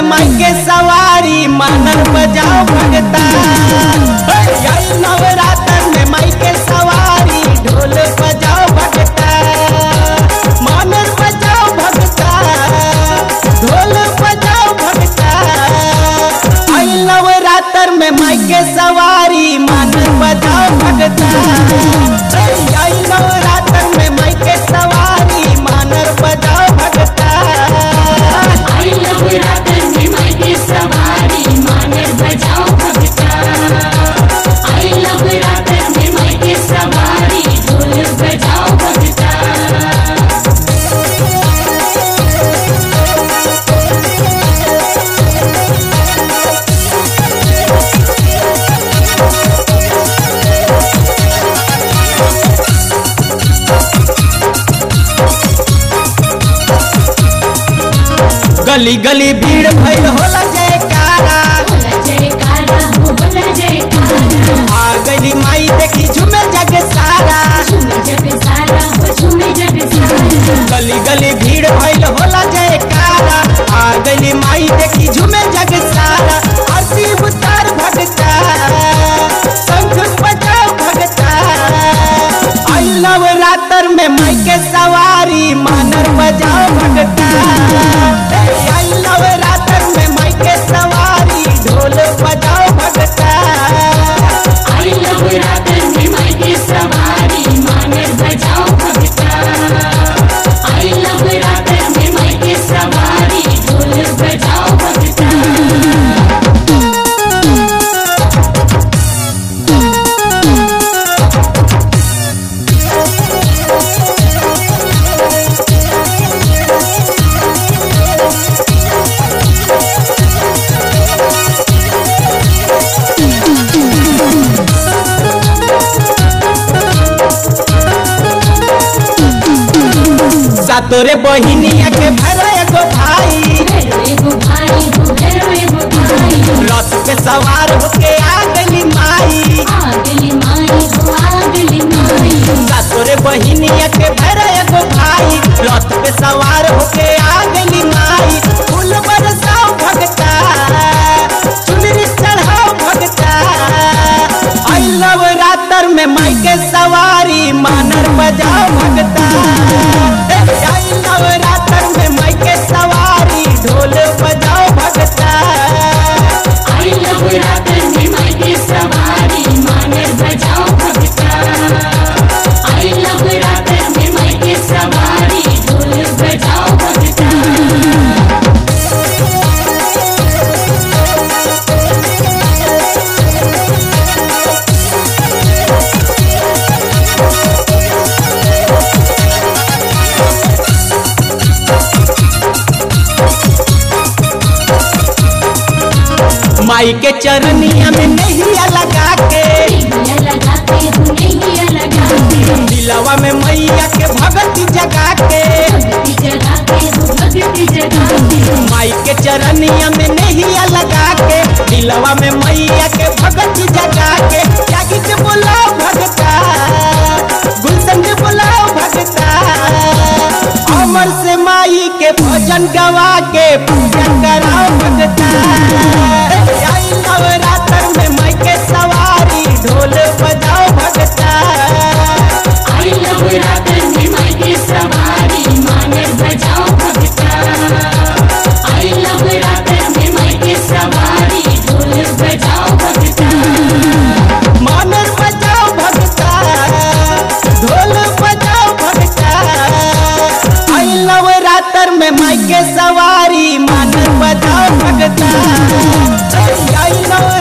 माई के सवारी मानर बजाओ भगता। नवरात्र में माई के सवारी ढोल बजाओ भगता, मानर बजाओ भगता, ढोल बजाओ भगता। आई नवरात्र में माई के सवारी मानर बजाओ भगता। आई नवरात्र में माई के सवारी मानर बजाओ भगता। आई नवरात्र में माई के सवारी मानर बजाओ भगता। आई नवरात्र में माई के सवारी ढोल बजाओ भगता। गली गली भीड़ भइल होला जयकारा, जयकारा होला जयकारा। आ गली माई देखी झूमे जग सारा, झूमे जग सारा हो झूमे जग सारा। गली गली भीड़ भइल होला जयकारा, आ गली माई देखी झूमे जग सारा। आरती उतार भगता, शंख बजाओ भगता। आई नवरात्र में माई के सवारी मानर बजाओ भगता। आई नवरात्र में माई के सवारी ढोल बजाओ भगता। आई नवरात्र में माई के सवारी मानर बजाओ भगता। आई नवरात्र में माई के सवारी ढोल बजाओ भगता। सातोरे बहिनिया के भरा एगो भाई, एगो भाई हो एगो भाई। रथ पे सवार होके आ गली माई। आगली माई हो आगली माई। सातोरे बहिनिया के भरा एगो भाई, रथ पे सवार होके आ गली माई। फूल बरसाओ भगता, चुनरी चढ़ाओ भगता। आई नवरात्र में माई के सवारी मानर बजाओ भगता। आई नवरात्र में माई के सवारी ढोल बजाओ भगता। आई नवरात्र में माई के सवारी मानर बजाओ भगता। आई नवरात्र में माई के सवारी ढोल बजाओ भगता। माई के चरनिया में नैया लगा के, दिलवा में मैया के भगती जगा के। माई के चरनिया में नैया लगा के, दिलवा में मैया के भगती जगा के। जागी के बुलाओ भगता, गुलशन के बुलाओ भगता। अमर से माई के भजन गवा के पूजन कराओ भगता। आई नवरात्र में माई के सवारी ढोल बजाओ भगता। आई नवरात्र में माई के सवारी मानर बजाओ भगता। आई नवरात्र में माई के सवारी ढोल बजाओ भगता। मानर बजाओ भगता, ढोल बजाओ भगता। आई नवरात्र में माई के सवारी मानर बजाओ भगता। आई नवरात्र